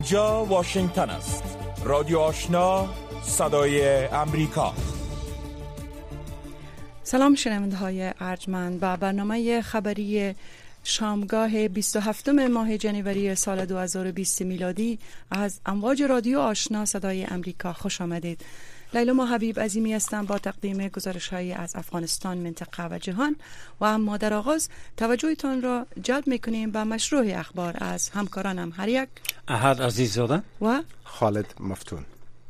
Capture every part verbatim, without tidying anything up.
جا واشنگتن است. رادیو آشنا، صدای امریکا. سلام شنونده های ارجمند، با برنامه خبری شامگاه بیست و هفتم ماه جنوری سال دو هزار و بیست میلادی از امواج رادیو آشنا صدای امریکا خوش آمدید. لیلا حبیب عظیمی هستم با تقدیم گزارش‌هایی از افغانستان، منطقه و جهان. و اما در آغاز توجهتان را جلب می‌کنیم به مشروع اخبار از همکارانم هر یک احد عزیززاده و خالد مفتون.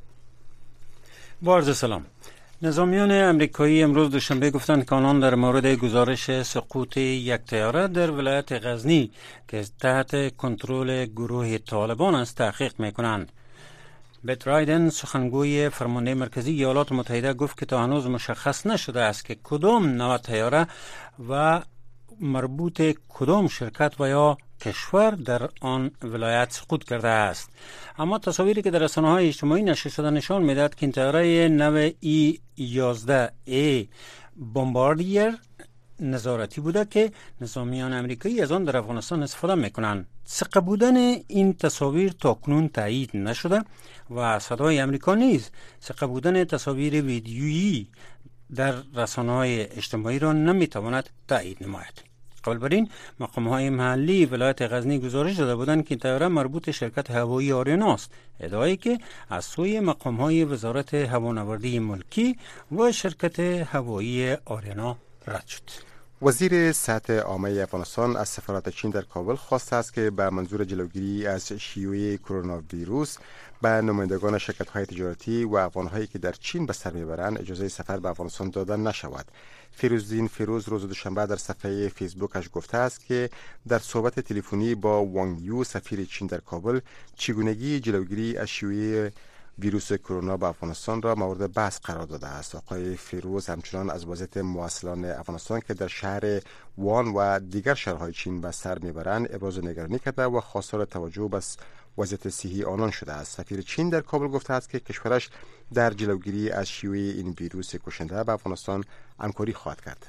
با عرض سلام. نظامیان امریکایی امروز دوشنبه گفتند که آنان در مورد گزارش سقوط یک طیاره در ولایت غزنی که تحت کنترل گروه طالبان است تحقیق می‌کنند. بیت رایدن، سخنگوی فرمانده مرکزی ایالات متحده، گفت که تا هنوز مشخص نشده است که کدام نوع طیاره و مربوط کدام شرکت و یا کشور در آن ولایت سقوط کرده است. اما تصاویری که در رسانه‌های اجتماعی نشر شده نشان می‌دهد که این طیاره نو ای یازده ای بمباردیر نظارتی بوده که نظامیان امریکایی از آن در افغانستان استفاده میکنند. ثقه بودن این تصاویر تاکنون تایید نشده و صدای امریکا نیز ثقه بودن تصاویر ویدیویی در رسانه‌های اجتماعی را نمیتواند تایید نماید. قبل بر این مقام‌های محلی ولایت غزنی گزارش داده بودند که طیاره مربوط شرکت هوایی آریانا است، ادعایی که از سوی مقام‌های وزارت هوانوردی ملکی و شرکت هوایی آریانا رد شد. وزیر صحت عامه افغانستان از سفارت چین در کابل خواسته است که به منظور جلوگیری از شیوع کرونا ویروس به نمایندگان شرکت‌های تجارتی و افغان‌هایی که در چین به سر میبرند اجازه سفر به افغانستان داده نشود. فیروزدین فیروز روز دوشنبه در صفحه فیسبوکش گفته است که در صحبت تلفنی با وانگ یو سفیر چین در کابل چگونگی جلوگیری از شیوع ویروس کرونا به افغانستان را مورد بحث قرار داده است. آقای فیروز همچنان از وضعیت مواصلان افغانستان که در شهر وان و دیگر شهرهای چین به سر میبرند ابراز نگرانی کرده و خواستار توجه به وضعیت صحی آنان شده است. سفیر چین در کابل گفته است که کشورش در جلوگیری از شیوع این ویروس کشنده به افغانستان همکاری خواهد کرد.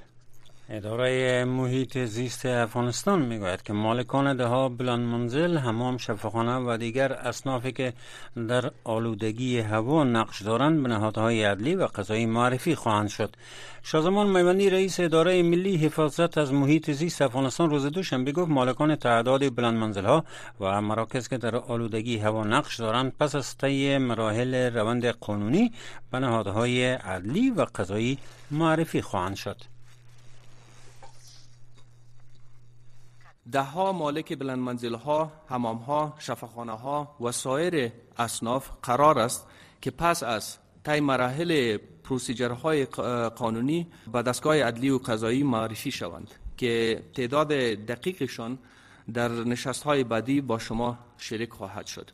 اداره محیط زیست افغانستان میگوید که مالکان دهها بلند منزل، حمام، شفاخانه و دیگر اصنافی که در آلودگی هوا نقش دارند به نهادهای عدلی و قضایی معرفی خواهند شد. شازمان میوندی، رئیس اداره ملی حفاظت از محیط زیست افغانستان، روز دوشنبه گفت مالکان تعداد بلند منزل‌ها و مراکز که در آلودگی هوا نقش دارند پس از طی مراحل روند قانونی به نهادهای عدلی و قضایی معرفی خواهند شد. ده ها مالک بلند منزل ها، حمام ها، شفاخانه ها و سایر اصناف قرار است که پس از طی مراحل پروسیجرهای قانونی به دستگاه عدلی و قضایی معرفی شوند که تعداد دقیقشان در نشست های بعدی با شما شریک خواهد شد.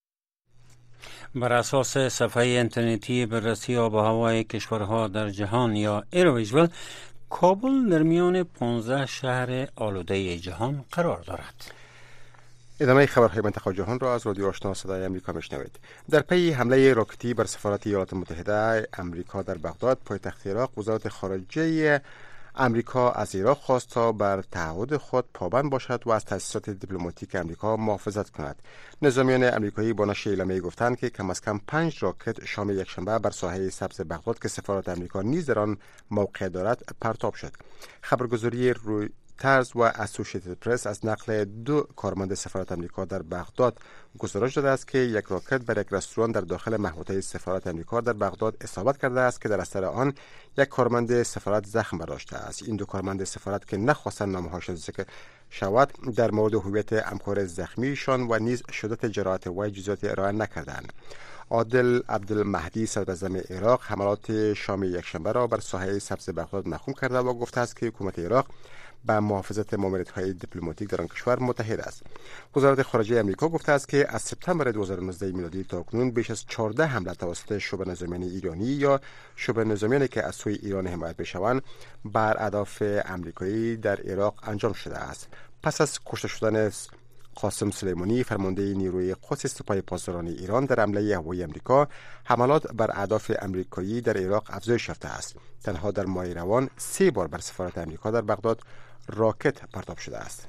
بر اساس صفحه اینترنتی بررسی آب و هوای کشورها در جهان یا ایروویژوال، کابل در میان پانزده شهر آلوده جهان قرار دارد. ادامه خبرهای منطقه جهان را از رادیو آشنا صدای امریکا میشنوید. در پی حمله راکتی بر سفارت ایالات متحده امریکا در بغداد، پایتخت عراق، وزارت خارجه امریکا از عراق خواست تا بر تعهد خود پابند باشد و از تأسیسات دیپلماتیک امریکا محافظت کند. نظامیان امریکایی با نشر اعلامیه گفتند که کم از کم پنج راکت شام یکشنبه بر ساحل سبز بغداد که سفارت امریکا نیز در آن موقع دارد پرتاب شد. خبرگزاری روی ترز و اسوسییتد پرس از نقل دو کارمند سفارت امریکا در بغداد گزارش داده است که یک راکت بر یک رستوران در داخل محوطه سفارت امریکا در بغداد اصابت کرده است که در اثر آن یک کارمند سفارت زخم برداشته است. این دو کارمند سفارت که نخواستند نامه‌هاشان ذکر شود در مورد هویت همکار زخمیشان و نیز شدت جراحت وی جزئیات ارائه نکردند. عادل عبدالمهدی صدراعظم عراق حملات شام یکشنبه را بر ساحل سبز بغداد محکوم کرده و گفته است که حکومت عراق به محافظت ماموریت‌های دیپلماتیک در آن کشور متحد است. وزارت خارجه آمریکا گفته است که از سپتامبر دو هزار و نوزده میلادی تا کنون بیش از چهارده حمله توسط شبه نظامیان ایرانی یا شبه نظامیانی که از سوی ایران حمایت می‌شوند بر اهداف آمریکایی در عراق انجام شده است. پس از کشته شدن قاسم سلیمانی فرمانده نیروی قدس سپاه پاسداران ایران در حمله هوایی آمریکا، حملات بر اهداف آمریکایی در عراق افزایش یافته است. تنها در ماه روان سه بار بر سفارت آمریکا در بغداد راکت پرتاب شده است.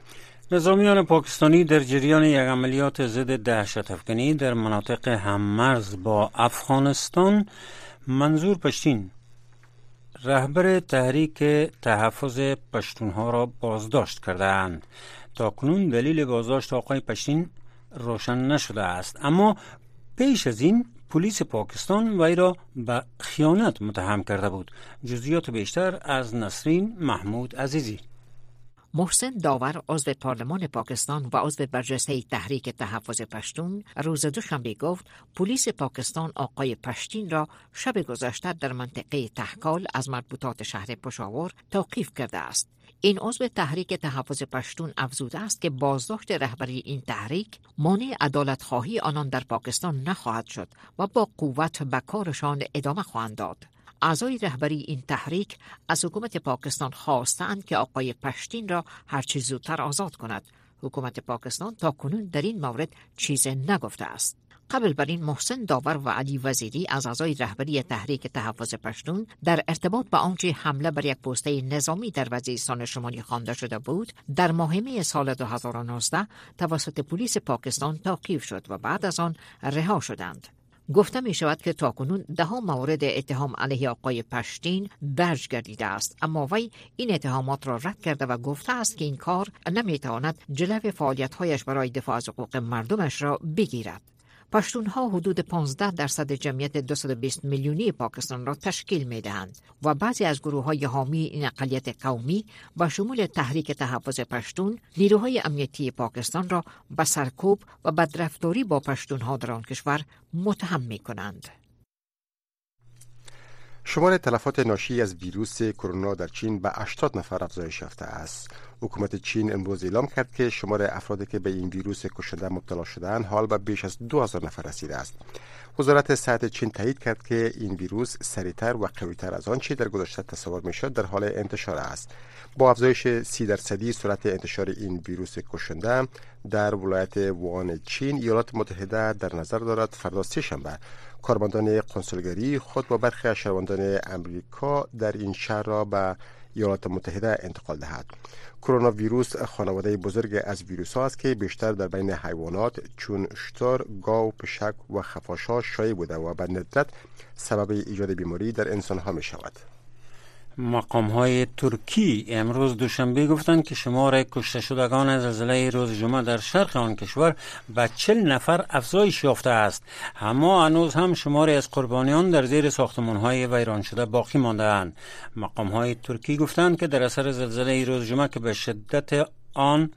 نظامیان پاکستانی در جریان یک عملیات ضد دهشت افکنی در مناطق هممرز با افغانستان منظور پشتین رهبر تحریک تحفظ پشتونها را بازداشت کردند. تا کنون دلیل بازداشت آقای پشتین روشن نشده است، اما پیش از این پلیس پاکستان وی را به خیانت متهم کرده بود. جزئیات بیشتر از نسرین محمود عزیزی. محسن داور عضو پارلمان پاکستان و عضو برجسته تحریک تحفظ پشتون روز دوشنبه گفت پلیس پاکستان آقای پشتین را شب گذشته در منطقه تحکال از مربوطات شهر پشاور توقیف کرده است. این عضو تحریک تحفظ پشتون افزوده است که بازداشت رهبری این تحریک مانع عدالت خواهی آنان در پاکستان نخواهد شد و با قوت به کارشان ادامه خواهند داد. اعضای رهبری این تحریک از حکومت پاکستان خواستند که آقای پشتین را هرچه زودتر آزاد کند. حکومت پاکستان تا کنون در این مورد چیزی نگفته است. قبل بر این محسن داور و علی وزیری از اعضای رهبری تحریک تحفظ پشتون در ارتباط با آنچه حمله بر یک پوسته نظامی در وزیرستان شمالی خوانده شده بود در ماه می سال دو هزار و نوزده توسط پلیس پاکستان توقیف شد و بعد از آن رها شدند. گفته می شود که تاکنون ده ها مورد اتهام علیه آقای پشتین درج گردیده است، اما وی این اتهامات را رد کرده و گفته است که این کار نمی تواند جلوی فعالیت‌هایش برای دفاع از حقوق مردمش را بگیرد. پشتونها حدود پانزده درصد جمعیت دویست و بیست میلیونی پاکستان را تشکیل می دهند و بعضی از گروه‌های حامی این اقلیت قومی و شمول تحریک تحفظ پشتون نیروهای امنیتی پاکستان را به سرکوب و بدرفتاری با پشتونها در آن کشور متهم می کنند. شمار تلفات ناشی از ویروس کرونا در چین به هشتاد نفر افزایش یافته است. حکومت چین امروز اعلام کرد که شمار افرادی که به این ویروس کشنده مبتلا شدند حال به بیش از دو هزار نفر رسیده است. وزارت صحت چین تایید کرد که این ویروس سریعتر و قویتر از آنچه در گذشته تصور میشد در حال انتشار است. با افزایش سی درصدی سرعت انتشار این ویروس کشنده در ولایت ووهان چین، ایالات متحده در نظر دارد فردا سه شنبه کارمندان قنسولگری خود با برخی از شهروندان امریکا در این شهر را به ایالات متحده انتقال دهد. کرونا ویروس خانواده بزرگ از ویروس ها است که بیشتر در بین حیوانات چون شتر، گاو، پشک و خفاش‌ها شایع بوده و به ندرت سبب ایجاد بیماری در انسان ها می شود. مقام های ترکی امروز دوشنبه گفتند که شمار کشته شدگان زلزله روز جمعه در شرق آن کشور به چهل نفر افزایش یافته است، اما هنوز هم شماری از قربانیان در زیر ساختمان های ویران شده باقی مانده اند. مقام های ترکی گفتند که در اثر زلزله روز جمعه که به شدت آن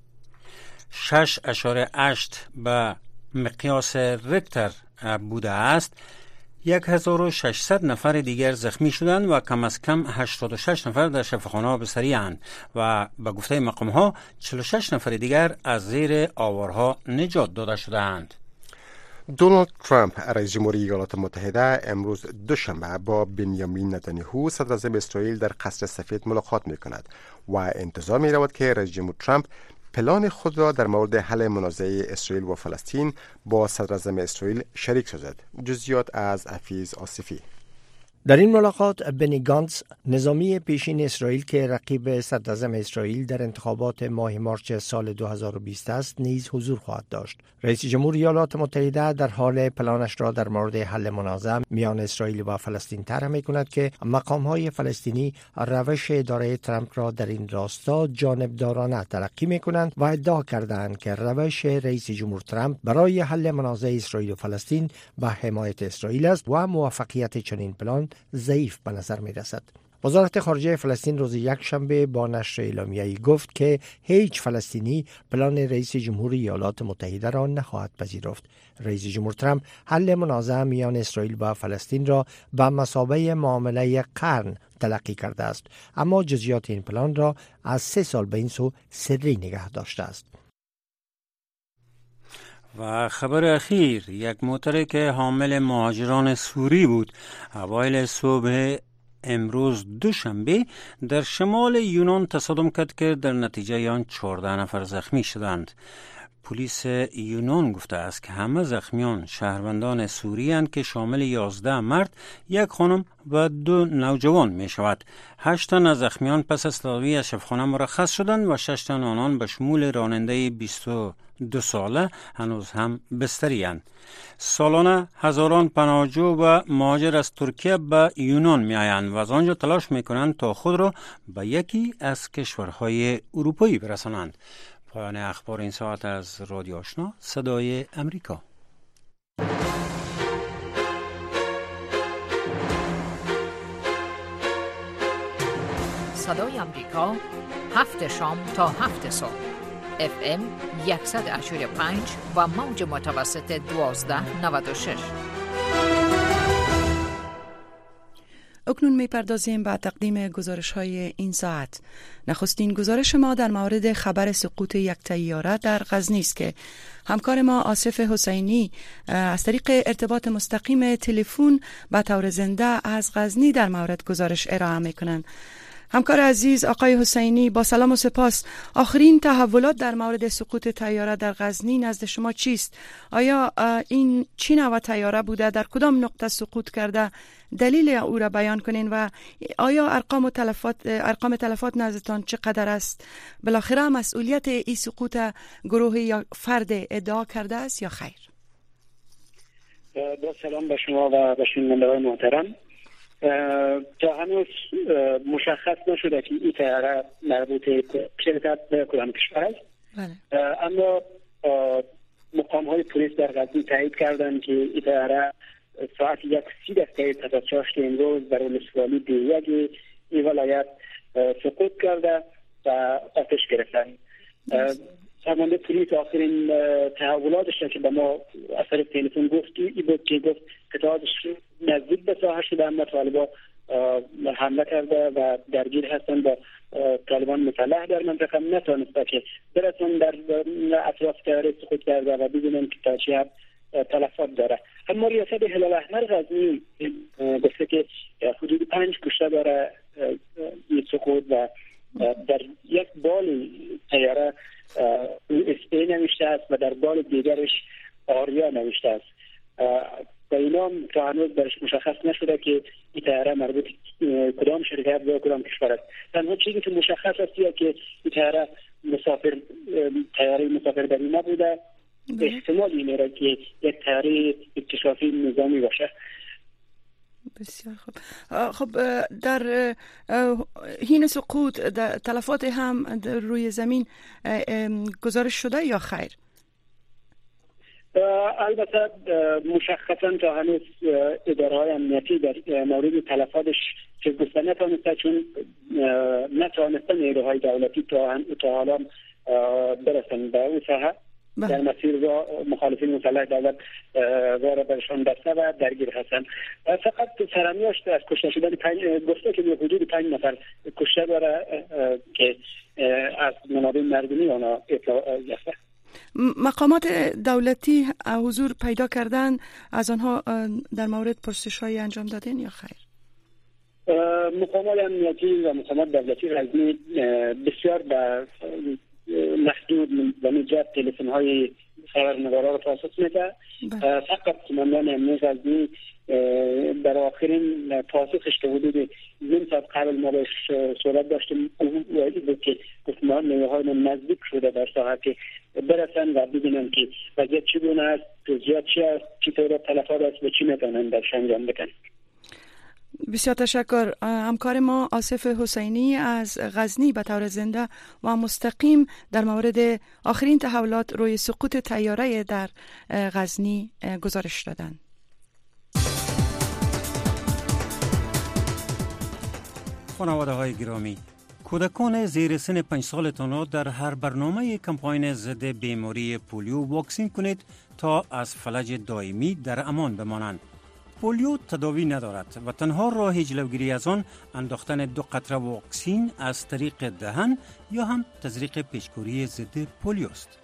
شش اشاره هشت به مقیاس ریکتر بوده است، یک هزار و ششصد نفر دیگر زخمی شدند و کم از کم هشتاد و شش نفر در شفاخانه‌ها بستری اند و به گفته مقام‌ها چهل و شش نفر دیگر از زیر آوارها نجات داده شدند. دونالد ترامپ رئیس جمهوری ایالات متحده امروز دوشنبه با بنیامین نتانیاهو صدر اعظم اسرائیل در قصر سفید ملاقات می‌کند و انتظار می‌رود که رئیس جمهور ترامپ پلان خود را در مورد حل منازعه اسرائیل و فلسطین با صدر اعظم اسرائیل شریک سازد. جزئیات از حفیظ آصفی. در این ملاقات بنی گانتز نظامی پیشین اسرائیل که رقیب صدر اعظم اسرائیل در انتخابات ماه مارچ سال دو هزار و بیست است نیز حضور خواهد داشت. رئیس جمهور ایالات متحده در حال پلانش را در مورد حل منازعه میان اسرائیل و فلسطین طرح می‌کند که مقام‌های فلسطینی روش اداره ترامپ را در این راستا جانبدارانه تلقی می‌کنند و ادعا کردند که روش رئیس جمهور ترامپ برای حل منازعه اسرائیل و فلسطین به حمایت اسرائیل است و موفقیت چنین پلان ضعیف به نظر می رسد. وزارت خارجه فلسطین روز یکشنبه با نشر اعلامیه‌ای گفت که هیچ فلسطینی پلان رئیس جمهور ایالات متحده را نخواهد پذیرفت. رئیس جمهور ترامپ حل منازعه میان اسرائیل و فلسطین را به مثابه معامله قرن تلقی کرده است، اما جزئیات این پلان را از سه سال به این سو سری نگه داشته است. و خبر اخیر، یک موتر که حامل مهاجران سوری بود اوایل صبح امروز دوشنبه در شمال یونان تصادم کرد که در نتیجه آن چهارده نفر زخمی شدند. پلیس یونان گفته است که همه زخمیان شهروندان سوری اند که شامل یازده مرد، یک خانم و دو نوجوان می شود. هشت تن از زخمیان پس از تداوی از شفاخانه مرخص شدند و شش تن آنان به شمول راننده بیست و دو ساله هنوز هم بستری اند. سالانه هزاران پناهجو و مهاجر از ترکیه به یونان می آیند و از آنجا تلاش می کنند تا خود را به یکی از کشورهای اروپایی برسانند. پایان اخبار این ساعت از رادیو آشنا صدای امریکا. صدای امریکا، هفت شام تا هفت صبح، اف ام صد و هشتاد و پنج و موج متوسط دوازده نود و شش. اکنون میپردازیم به تقدیم گزارش های این ساعت. نخستین گزارش ما در مورد خبر سقوط یک طیاره در غزنی است که همکار ما آصف حسینی از طریق ارتباط مستقیم تلفن به طور زنده از غزنی در مورد گزارش ارائه میکنند. همکار عزیز آقای حسینی، با سلام و سپاس. آخرین تحولات در مورد سقوط طیاره در غزنی نزد شما چیست؟ آیا این چه نوع طیاره بوده؟ در کدام نقطه سقوط کرده؟ دلیل او را بیان کنین و آیا ارقام تلفات ارقام تلفات نزدتان چقدر است؟ بالاخره مسئولیت این سقوط گروه یا فرد ادعا کرده است یا خیر؟ با سلام به شما و به شنوندگان محترم. تا هنوز مشخص نشده که این طیاره مربوط به شرکت کدام کشور است. بله. اما مقام های پلیس در غزنی تایید کردند که این طیاره ساعت یک سی دقیقه پس از چاشت امروز بر ولسوالی دیگه این ولایت سقوط کرده و آتش گرفتند. فرمانده پلیس آخرین تحولاتش که به ما از طریق تلفن گفت این بود که گفت قطعاتش نزدیک به ساحه شده، اما طالبان حمله کرده و درگیر هستن با طالبان مسلح در منطقه، نتونسته که برسن در اطراف طیاره سقوط کرده و بدونن که تا چه حد تلفات داره. اما ریاست هلال احمر غزنی گفته که حدود پنج کشته داره این سقوط و در یک بال طیاره اس ای نوشته است و در بال دیگرش آریا نوشته است. و اینا تا هنوز برش مشخص نشده که این طیاره مربوط کدام شرکت و کدام کشور است. تنها چیزی که مشخص است که این طیاره مسافر طیاره مسافربری نبوده. احتمال اینه را که یک طیاره اکتشافی نظامی باشه. بسیار خوب. خب در حین سقوط تلفات هم روی زمین گزارش شده یا خیر؟ البته مشخصا تا هنوز اداره های امنیتی در مورد تلفاتش چه گفته نتانسته، چون نتانسته نیروهای دولتی تا حالا برسن به اون ساحه. در مسیر را مخالفین مسلح دولت وارد برشان دسته و درگیر هستند. فقط سرمیاش از کشته شدن پنج گفته که به حدود پنج نفر کشته داره که از منابع مردمی آنها اطلاع یافته. مقامات دولتی حضور پیدا کردن، از آنها در مورد پرسش‌های انجام دادن یا خیر؟ مقامات امنیتی و مقامات دولتی غزنی بسیار به محدود و نجات تلفن های خبرنگارا رو پاسخ میده. فقط قماندان امنیت غزنی در آخرین پاسخش که حدود نیم ساعت قبل ما بهش صحبت داشتیم و این بود که گفتمان نیروهای ما نزدیک شده در ساحه که برسن و ببینن که وضعیت چگونه است، توضیحات چی است، چطور تلفات است و چی میتونن درش انجام بدن. بسیار تشکر. همکار ما آصف حسینی از غزنی به طور زنده و مستقیم در مورد آخرین تحولات روی سقوط طیاره در غزنی گزارش دادند. خانواده های گرامی، کودکان زیر سن پنج سالتان را در هر برنامه کمپاین ضد بیماری پولیو واکسین کنید تا از فلج دائمی در امان بمانند. پولیو تداوی ندارد و تنها راه جلوگیری از آن انداختن دو قطره واکسین از طریق دهن یا هم تزریق پیشگیری ضد پولیو است.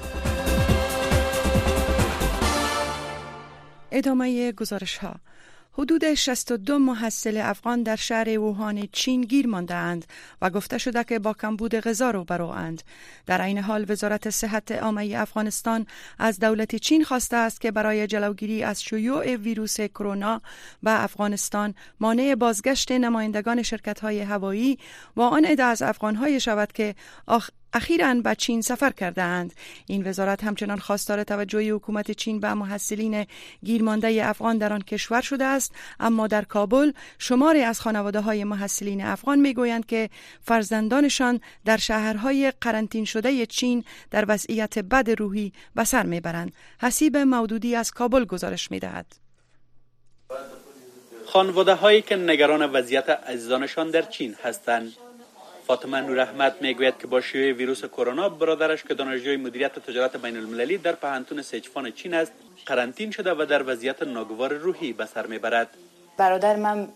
ادامه گزارش ها. حدود شصت و دو محصل افغان در شهر ووهان چین گیر مانده‌اند و گفته شده که با کمبود غذا روبروند. در این حال وزارت صحت عامه افغانستان از دولت چین خواسته است که برای جلوگیری از شیوع ویروس کرونا به افغانستان مانع بازگشت نمایندگان شرکت‌های هوایی و آن عده از افغان‌های شود که آخ اخیراً به چین سفر کرده اند. این وزارت همچنان خواستار توجه حکومت چین به محصلین گیرمانده افغان در آن کشور شده است، اما در کابل شماری از خانواده‌های محصلین افغان میگویند که فرزندانشان در شهرهای قرنطین شده چین در وضعیت بد روحی به سر میبرند. حسیب مودودی از کابل گزارش میدهد. خانواده‌هایی که نگران وضعیت عزیزانشان در چین هستند. فاطمه نوراحمد میگوید که با شیوع ویروس کرونا برادرش که دانشجوی مدیریت تجارت بین المللی در پهنتون سیچوان چین است قرنطین شده و در وضعیت ناگوار روحی به سر میبرد. برادر من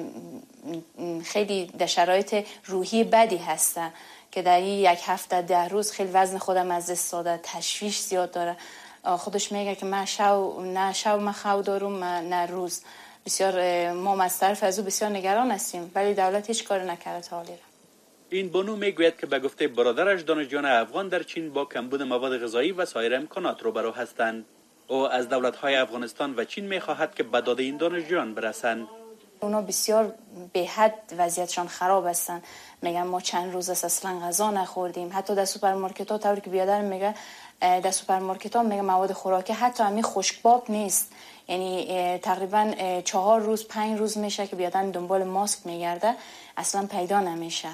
خیلی در شرایط روحی بدی هسته که در این یک هفته ده روز خیلی وزن خودم از دست داده، تشویش زیاد داره. خودش میگه که من شو نه شو من خو دارم نه روز. بسیار ما از طرف از او بسیار نگران هستیم، ولی دولت هیچ کاری نکرده تا حالی. این بانو میگوید که به گفته برادرش دانشجویان افغان در چین با کمبود مواد غذایی و سایر امکانات روبرو هستند. او از دولت‌های افغانستان و چین می‌خواهد که به داد این دانشجویان برسند. اونا بسیار به حد وضعیتشان خراب هستند. میگن ما چند روز است اصلا غذا نخوردیم. حتی در سوپرمارکت‌ها طوری که بیادر میگه در سوپرمارکت‌ها میگه مواد خوراکی حتی همین خشکباب نیست. یعنی تقریبا چهار روز پنج روز میشه که بیادن دنبال ماسک میگرده، اصلا پیدا نمیشه.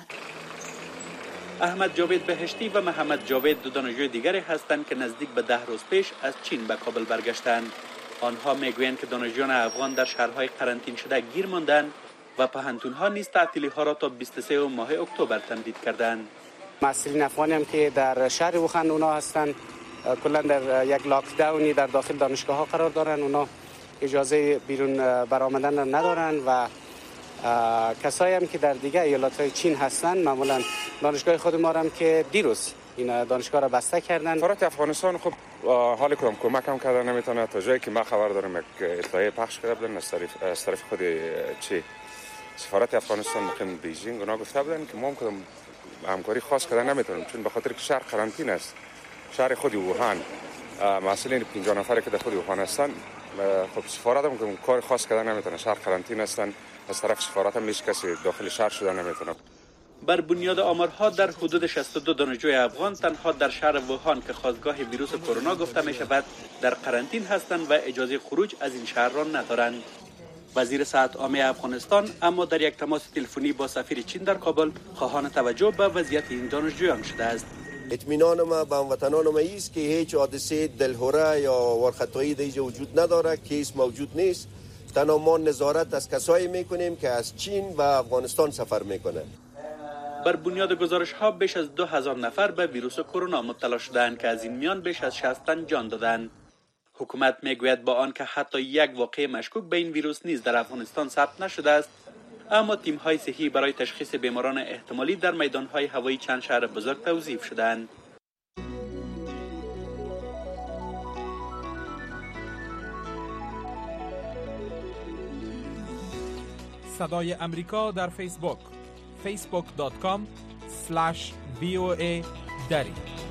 احمد جاوید بهشتی و محمد جاوید دو دانشجوی دیگری هستند که نزدیک به ده روز پیش از چین به کابل برگشتند. آنها میگویند که دانشجویان افغان در شهرهای قرنطین شده گیر ماندند و پهنتونها نیز تعطیلی ها را تا بیست و سه ماه اکتبر تمدید کردند. محصلین افغانی هم که در شهر ووهان اونا هستند کلا در یک لاک داونی در داخل دانشگاه ها قرار دارند. اونا اجازه بیرون برآمدن ندارند و کسایی هم که در دیگه ایالت‌های چین هستند معمولا دانشگاه خود ما هم که دیروز این دانشگاه را بسته کردن. سفارت افغانستان خب حال کدام کمک هم کردن نمیتونه. تا جایی که ما خبر دارم یک اطلاعیه پخش کرده بودن از طرف خود چی سفارت افغانستان مقیم بیجینگ اونا گفته بودن که ما هم کدام همکاری خاص کردن نمیتونیم، چون به خاطر که شهر قرنطین است. شهر خود ووهان مسئولین پنجاه نفره که در خود ووهان هستن خب سفارت هم که کار خاص کردن نمیتونه، شهر قرنطین هستن، از طرف سفارت هم هیچ کسی داخل شهر شدن نمیتونه. بر بنیاد آمارها در حدود شصت و دو دانشجوی افغان تنها در شهر ووهان که خاستگاه ویروس کرونا گفته می شود در قرنطین هستند و اجازه خروج از این شهر را ندارند. وزیر صحت عامه افغانستان اما در یک تماس تلفنی با سفیر چین در کابل خواهان توجه به وضعیت این دانشجویان شده است. اطمینان ما به هموطنان ما است که هیچ حادثه دلهره یا ورخطایی در وجود نداره، کیس موجود نیست. تنها ما نظارت از کسایی میکنیم که از چین و افغانستان سفر میکنند. بر بنیاد گزارش ها بیش از دو هزار نفر به ویروس کرونا مبتلا شدند که از این میان بیش از شصت تن جان دادند. حکومت میگوید با آنکه حتی یک واقعه مشکوک به این ویروس نیز در افغانستان ثبت نشده است، اما تیم های صحی برای تشخیص بیماران احتمالی در میدان های هوایی چند شهر بزرگ توظیف شدند. صدای امریکا در فیسبوک فیسبوک دات کام اسلش وی او ای دری.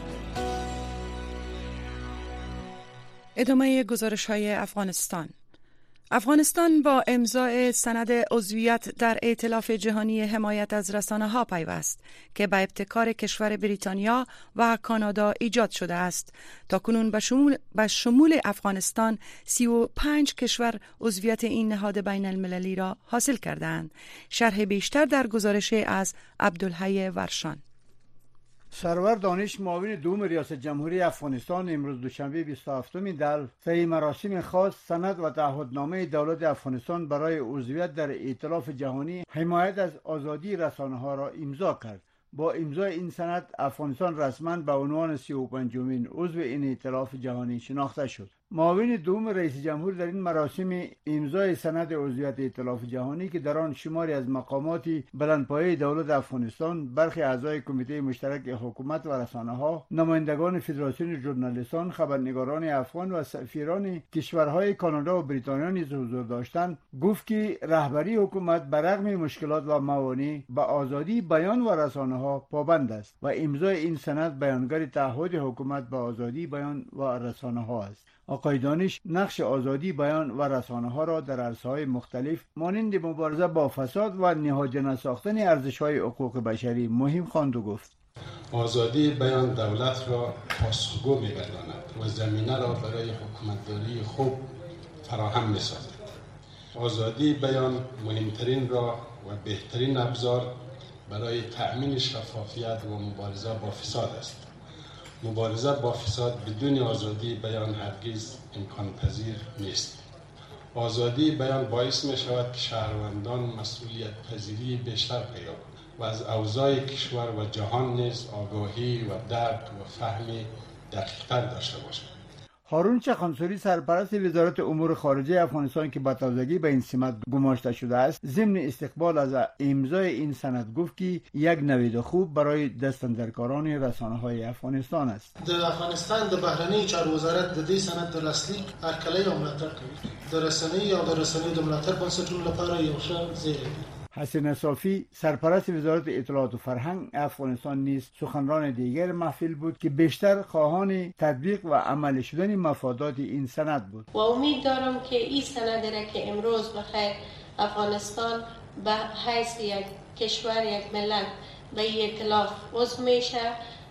ادامه گزارش های افغانستان. افغانستان با امضای سند عضویت در ائتلاف جهانی حمایت از رسانه ها پیوست که به ابتکار کشور بریتانیا و کانادا ایجاد شده است. تاکنون به شمول, به شمول افغانستان سی و پنج کشور عضویت این نهاد بین المللی را حاصل کردند. شرح بیشتر در گزارش از عبدالحی ورشان. سرور دانش معاون دوم ریاست جمهوری افغانستان امروز دوشنبه بیست و هفتم در طی مراسم خاص سند و تعهدنامه دولت افغانستان برای عضویت در ائتلاف جهانی حمایت از آزادی رسانه ها را امضا کرد. با امضای این سند افغانستان رسما به عنوان سی و پنجمین عضو این ائتلاف جهانی شناخته شد. معاون دوم رئیس جمهور در این مراسم امضای سند عضویت ائتلاف جهانی که در آن شماری از مقامات بلندپایه دولت افغانستان، برخی اعضای کمیته مشترک حکومت و رسانه‌ها، نمایندگان فدراسیون ژورنالیستان، خبرنگاران افغان و سفیران کشورهای کانادا و بریتانیا نیز حضور داشتند، گفت که رهبری حکومت برغم مشکلات و موانع به آزادی بیان و رسانه‌ها پابند است و امضای این سند بیانگر تعهد حکومت به آزادی بیان و رسانه‌ها است. آقای دانش نقش آزادی بیان و رسانه‌ها را در عرصه‌های مختلف مانند مبارزه با فساد و نهادینه ساختن ارزش‌های حقوق بشری مهم خواند و گفت: آزادی بیان دولت را پاسخگو می‌گرداند و زمینه را برای حکومتداری خوب فراهم می‌سازد. آزادی بیان مهمترین راه و بهترین ابزار برای تأمین شفافیت و مبارزه با فساد است. مبارزه با فساد بدون آزادی بیان هرگز امکان پذیر نیست. آزادی بیان باعث می شود که شهروندان مسئولیت پذیری بیشتر پیدا کنند و از اوضاع کشور و جهان نیز آگاهی و درک و فهمی دقیق‌تر داشته باشند. هارون چخانسوری سرپرست وزارت امور خارجه افغانستان که به تازگی به این سمت گماشته شده است، ضمن استقبال از امضای این سند گفت که یک نوید خوب برای دستاندرکاران رسانه‌های افغانستان است. در افغانستان د بهرنی چارو وزارت د دې سند د لاسلیک هرکلی او ملاتړ کوي. د رسنۍ او د رسنۍ د ملاتړ بنسټونو لپاره یو ښه ځای دی. حسین صافی سرپرست وزارت اطلاعات و فرهنگ افغانستان نیز سخنران دیگر محفل بود که بیشتر خواهان تطبیق و عمل شدن مفادات این سند بود. و امید دارم که این سند را که امروز بخیر افغانستان به حیث یک کشور یک ملت به این ائتلاف عضو میشه،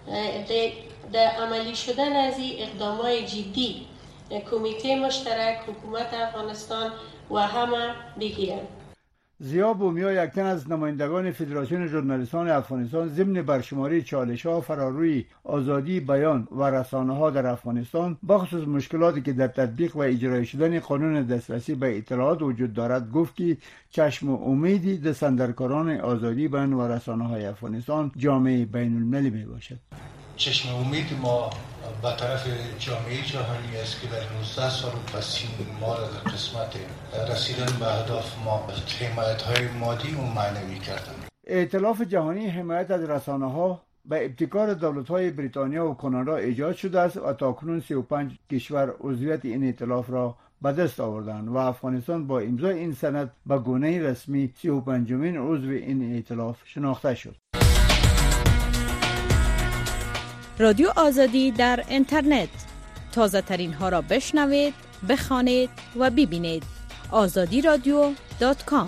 در عملی شدن از این اقدامات جدی کمیته مشترک حکومت افغانستان و همه بگیرند. ضیا بومیا یک تن از نمایندگان فدراسیون ژورنالیستان افغانستان ضمن برشماری چالش‌ها فراروی آزادی بیان و رسانه‌ها در افغانستان بخصوص مشکلاتی که در تطبیق و اجرای شدن قانون دسترسی به اطلاعات وجود دارد گفت که چشم و امیدی دستاندرکاران آزادی بیان و رسانه‌های افغانستان جامعه بین‌المللی میباشد. چشم امید ما به طرف جامعه جهانی است که در نوزده سال پسین ما را در قسمت رسیدن به اهداف ما حمایت‌های مادی و معنوی کردن. ائتلاف جهانی حمایت از رسانه‌ها به ابتکار دولت‌های بریتانیا و کانادا ایجاد شده است و تاکنون سی و پنج کشور عضویت این ائتلاف را به دست آوردند و افغانستان با امضای این سند به گونه رسمی سی و پنجمین عضو این ائتلاف شناخته شد. رادیو آزادی در اینترنت، تازه ترین ها را بشنوید، بخوانید و ببینید. آزادی رادیو دات کام.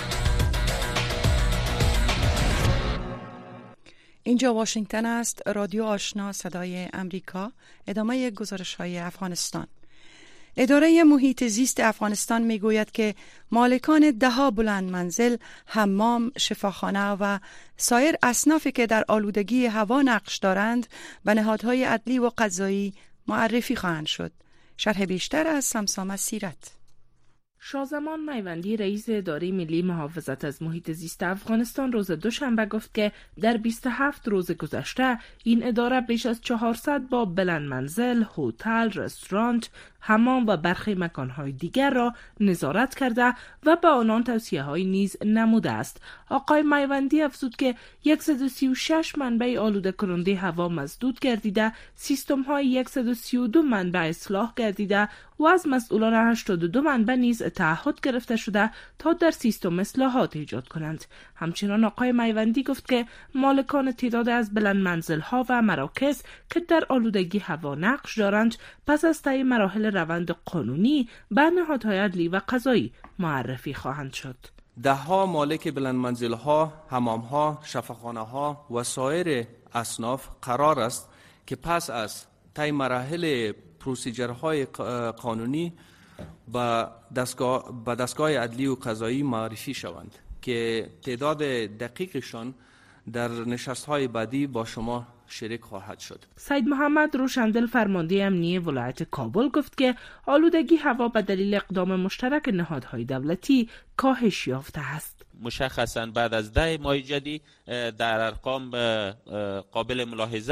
اینجا واشنگتن است. رادیو آشنا صدای امریکا. ادامه گزارش های افغانستان. اداره محیط زیست افغانستان می گوید که مالکان دهها بلند منزل، حمام، شفاخانه و سایر اصنافی که در آلودگی هوا نقش دارند به نهادهای عدلی و قضایی معرفی خواهند شد. شرح بیشتر از سمسام سیرت. شازمان میوندی رئیس اداره ملی محافظت از محیط زیست افغانستان روز دوشنبه گفت که در بیست و هفت روز گذشته این اداره بیش از چهارصد با بلند منزل، هتل، رستوران، حمام و برخی مکانهای دیگر را نظارت کرده و به آنان توصیه‌های نیز نموده است. آقای میوندی افزود که صد و سی و شش منبع آلوده کننده هوا مسدود گردیده، سیستم‌های صد و سی و دو منبع اصلاح گردیده و از مسئولان هشتاد و دو منبع نیز تعهد گرفته شده تا در سیستم اصلاحات ایجاد کنند. همچنان آقای میوندی گفت که مالکان تعداد از بلند منزل‌ها و مراکز که در آلودگی هوا نقش دارند پس از طی مراحل روند قانونی به نهادهای عدلی و قضایی معرفی خواهند شد. دهها مالک بلند منزل‌ها، حمام‌ها، شفاخانه‌ها و سایر اصناف قرار است که پس از طی مراحل پروسیجرهای قانونی به دستگاه به دستگاه عدلی و قضایی معرفی شوند که تعداد دقیقشان در نشست‌های بعدی با شما شریک خواهد شد. سید محمد روشندل فرمانده امنیه ولایت کابل گفت که آلودگی هوا به دلیل اقدام مشترک نهادهای دولتی کاهش یافته است. مشخصاً بعد از ده ماه جدی در ارقام قابل ملاحظه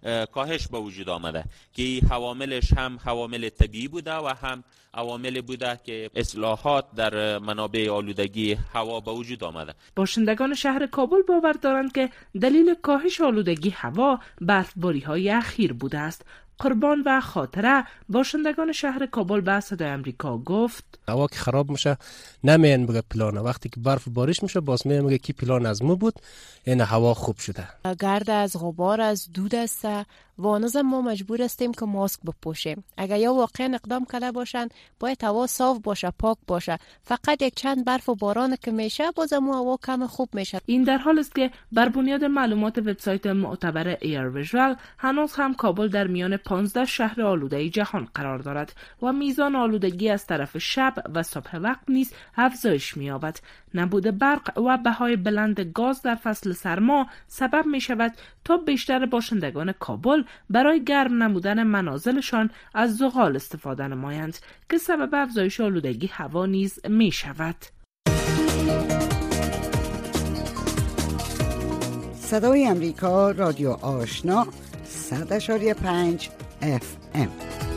کاهش به وجود آمده که عواملش هم عوامل طبیعی بوده و هم عوامل بوده که اصلاحات در منابع آلودگی هوا به وجود آمده. باشندگان شهر کابل باور دارند که دلیل کاهش آلودگی هوا برفباری‌های اخیر بوده است. قربان و خاطره باشندگان شهر کابل به صدای امریکا گفت هوا که خراب میشه نمیان بگه پلانه، وقتی که برف بارش میشه باز میان میگه کی پلان از مو بود، این هوا خوب شده. گرد از غبار از دود است و هنوز ما مجبور هستیم که ماسک بپوشیم. اگر یا واقعا اقدام کرده باشن باید هوا صاف باشه، پاک باشه. فقط یک چند برف و باران که میشه باز مو هوا کم خوب میشه. این در حال است که بر بنیاد معلومات وبسایت معتبر ایر ویژوال هنوز هم کابل در میان پانزده شهر آلوده جهان قرار دارد و میزان آلودگی از طرف شب و صبح وقت نیز افزایش می‌یابد. نبود برق و بهای بلند گاز در فصل سرما سبب می شود تا بیشتر باشندگان کابل برای گرم نمودن منازلشان از زغال استفاده نمایند که سبب افزایش آلودگی هوا نیز می شود. صدای امریکا، رادیو آشنا، صد اشاری پنج اف ام.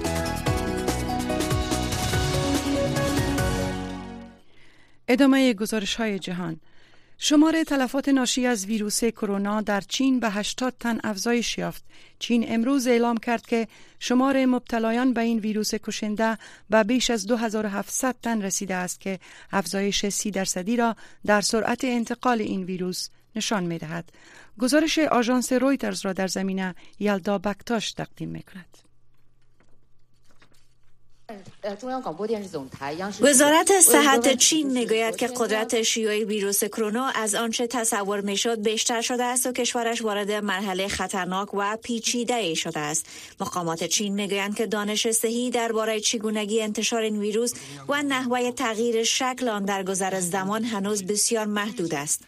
ادامه گزارش های جهان. شمار تلفات ناشی از ویروس کرونا در چین به هشتاد تن افزایش یافت. چین امروز اعلام کرد که شمار مبتلایان به این ویروس کشنده به بیش از دو هزار و هفتصد تن رسیده است که افزایش سی درصدی را در سرعت انتقال این ویروس نشان می دهد. گزارش آژانس رویترز را در زمینه یلدا بکتاش تقدیم می کند. وزارت صحت چین میگوید که قدرت شیوع ویروس کرونا از آنچه تصور میشد بیشتر شده است و کشورش وارد مرحله خطرناک و پیچیده شده است. مقامات چین میگویند که دانش صحیح درباره چگونگی انتشار این ویروس و نحوه تغییر شکل آن در گذر زمان هنوز بسیار محدود است.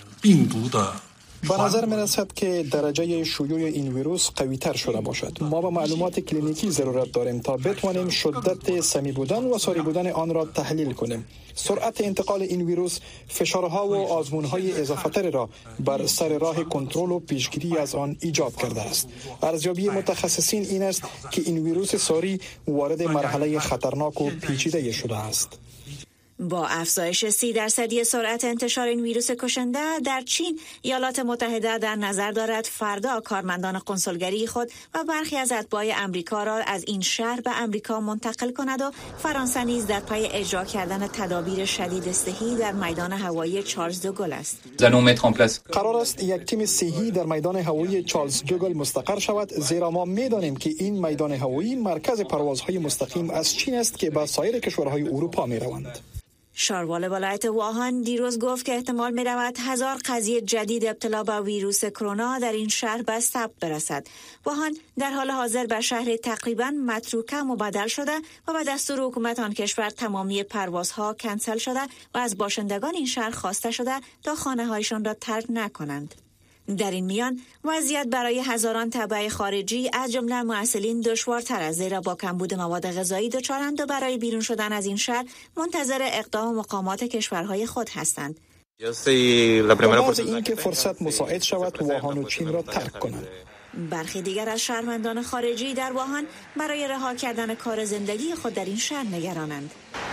به نظر می رسد که درجه شیوع این ویروس قوی تر شده باشد. ما به معلومات کلینیکی ضرورت داریم تا بتوانیم شدت سمی بودن و ساری بودن آن را تحلیل کنیم. سرعت انتقال این ویروس فشارها و آزمونهای اضافه تر را بر سر راه کنترل و پیشگیری از آن ایجاد کرده است. ارزیابی متخصصین این است که این ویروس ساری وارد مرحله خطرناک و پیچیده شده است. با افزایش سی درصدی سرعت انتشار این ویروس کشنده در چین، ایالات متحده در نظر دارد فردا کارمندان قنسولگری خود و برخی از اتباع امریکا را از این شهر به امریکا منتقل کند و فرانسه نیز در پی اجرا کردن تدابیر شدید صحی در میدان هوایی چارلز دوگل است. قرار است یک تیم صحی در میدان هوایی چارلز دوگل مستقر شود، زیرا ما می‌دانیم که این میدان هوایی مرکز پروازهای مستقیم از چین است که به سایر کشورهای اروپا می‌روند. شاروال ولایت ووهان دیروز گفت که احتمال می رود هزار قضیه جدید ابتلا به ویروس کرونا در این شهر به ثبت برسد. ووهان در حال حاضر به شهر تقریباً متروکه مبدل شده و به دستور حکومت آن کشور تمامی پروازها کنسل شده و از باشندگان این شهر خواسته شده تا خانه هایشان را ترک نکنند. در این میان وضعیت برای هزاران تبع خارجی از جمله معسلین دشوارتر است، زیرا با کمبود مواد غذایی دچارند و برای بیرون شدن از این شهر منتظر اقدام مقامات کشورهای خود هستند. بعد اینکه فرصت مساعد شود ووهان و چین را ترک کنند. برخی دیگر از شهروندان خارجی در ووهان برای رها کردن کار زندگی خود در این شهر نگرانند.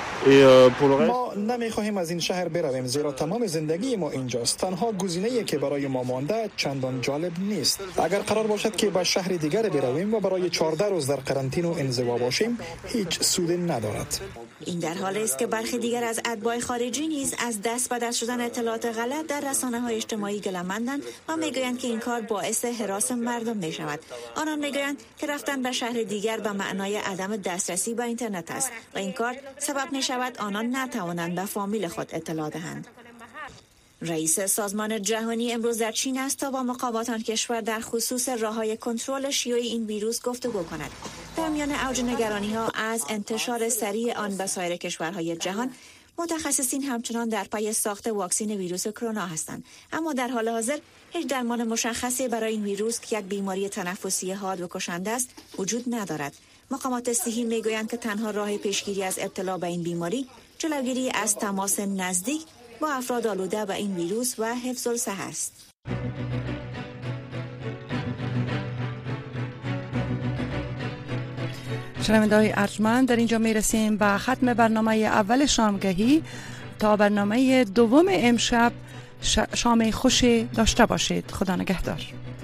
ما نمیخواهیم از این شهر برویم، زیرا تمام زندگی ما اینجاست. تنها گزینه‌ای که برای ما مانده چندان جالب نیست. اگر قرار باشد که به شهر دیگر برویم و برای چهارده روز در قرنطینه و انزوا باشیم، هیچ سودی ندارد. این در حالی است که برخی دیگر از اتباع خارجی نیز از دست به دست شدن اطلاعات غلط در رسانه‌های اجتماعی گله‌مندند و میگویند که این کار باعث هراس مردم میشود. آنان میگویند که رفتن به شهر دیگر به معنای عدم دسترسی به اینترنت است و این کار سبب میشود آنان نتوانند به فامیل خود اطلاع دهند. رئیس سازمان جهانی امروز در چین است تا با مقامات آن کشور در خصوص راه‌های کنترل شیوع این ویروس گفتگو کند. در میان اوج نگرانی‌ها از انتشار سریع آن به سایر کشورهای جهان، متخصصین همچنان در پی ساخت واکسن ویروس کرونا هستند، اما در حال حاضر هیچ درمان مشخصی برای این ویروس که یک بیماری تنفسی حاد و کشنده است وجود ندارد. مقامات صحی میگویند که تنها راه پیشگیری از ابتلا به این بیماری جلوگیری از تماس نزدیک با افراد آلوده به این ویروس و حفظ الصحه است. شنونده‌های ارجمند، در اینجا می رسیم به ختم برنامه اول شامگاهی. تا برنامه دوم امشب شام خوش داشته باشید. خدا نگهدار.